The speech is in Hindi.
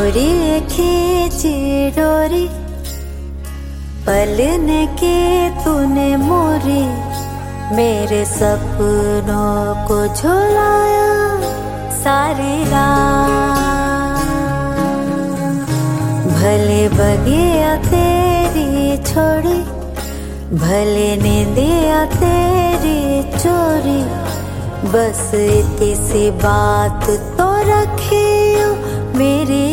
डोरी खींची डोरी, पलने की तूने मोरी, मेरे सपनों को झुलाया सारी रात। भले बगिया तेरी छोड़ी, भले नींदिया तेरी चोरी, बस इतनी सी बात तो रखियो मेरी